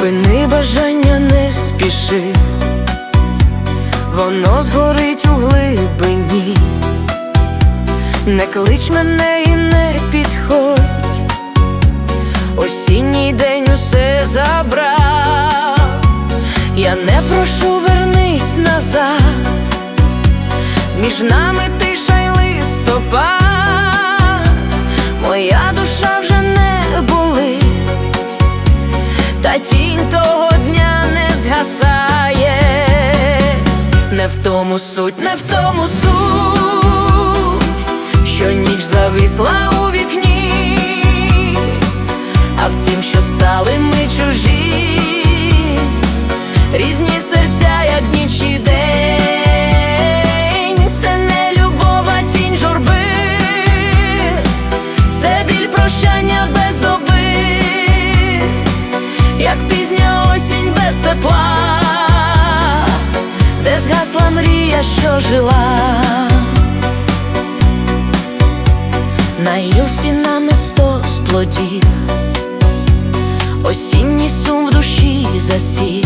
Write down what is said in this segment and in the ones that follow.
Припини бажання, не спіши, воно згорить у глибині. Не клич мене і не підходь, осінній день усе забрав. Я не прошу, вернись назад, між нами тиша й листопад. Моя душа вже не болить, та тінь того дня не згасає. Не в тому суть, не в тому суть, що ніч зависла у вікні, а в тім, що стали ми чужі, різні серця, як ніч і день. Це не любов, а тінь журби, це біль прощання без доби, як пізня осінь без тепла, де згасла мрія, що жила. На гілці намисто з плодів, осінній сум в душі засів.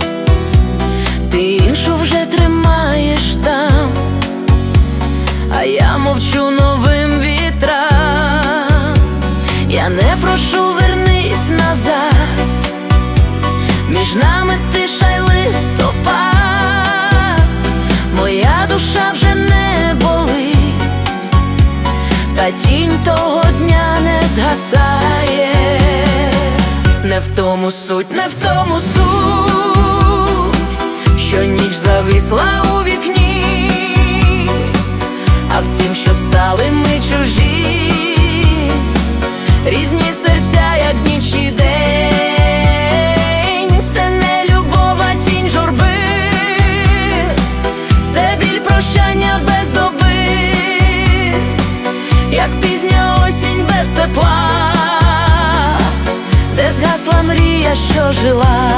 Ти іншу вже тримаєш там, а я мовчу новим вітрам. Я не прошу, вернись назад, між нами тиша й листопад. Моя душа вже не болить, та тінь того дня не згасає. Не в тому суть, не в тому суть, що ніч зависла у вікні, а в тім, що стали ми чужі, різні серця, як ніч і день. Це не любов, а тінь журби, це біль прощання без доби, як пізня осінь без тепла, де згасла мрія, що жила.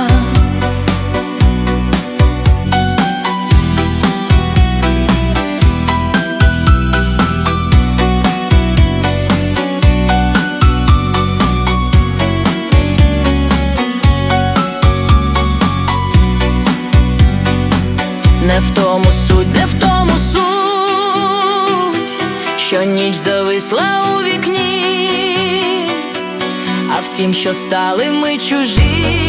Не в тому суть, не в тому суть, що ніч зависла у вікні, а в тім, що стали ми чужі,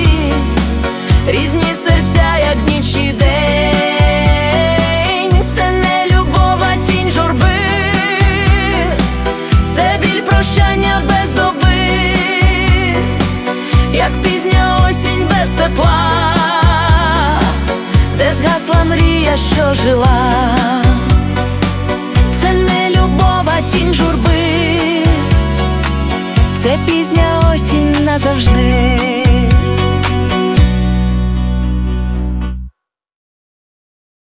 різні серця, як ніч і день. Це не любов, а тінь журби, це біль прощання без доби, як пізня осінь без тепла, де згасла мрія, що жила. Це не любов, а тінь журби, це пізня осінь назавжди.